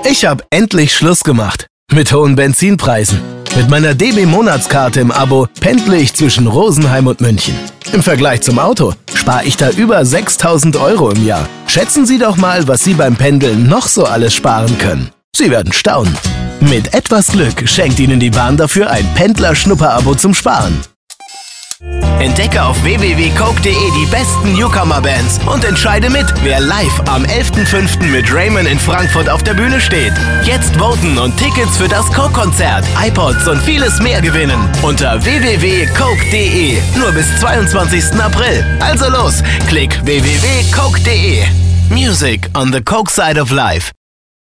Ich habe endlich Schluss gemacht mit hohen Benzinpreisen. Mit meiner DB-Monatskarte im Abo pendle ich zwischen Rosenheim und München. Im Vergleich zum Auto spare ich da über 6.000 € im Jahr. Schätzen Sie doch mal, was Sie beim Pendeln noch so alles sparen können. Sie werden staunen. Mit etwas Glück schenkt Ihnen die Bahn dafür ein Pendler-Schnupper-Abo zum Sparen. Entdecke auf www.coke.de die besten Newcomer-Bands und entscheide mit, wer live am 11.05. mit Raymond in Frankfurt auf der Bühne steht. Jetzt voten und Tickets für das Coke-Konzert, iPods und vieles mehr gewinnen unter www.coke.de. Nur bis 22. April. Also los, klick www.coke.de. Music on the Coke side of life.